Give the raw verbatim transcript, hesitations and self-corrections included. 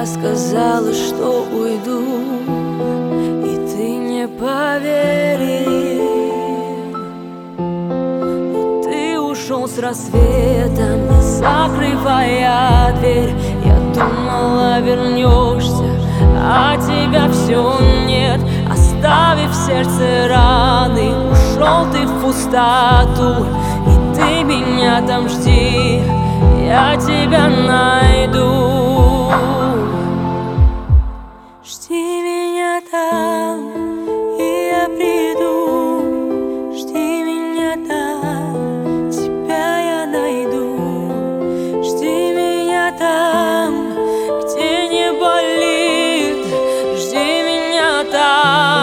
сказала, что уйду, и ты не поверил. Но ты ушел с рассветом, не закрывая дверь. Я думала, вернешься, а тебя все нет. Оставив в сердце раны, ушел ты в пустоту. И ты меня там жди, я тебя найду. Жди меня там, и я приду. Жди меня там, тебя я найду. Жди меня там, где не болит. Жди меня там.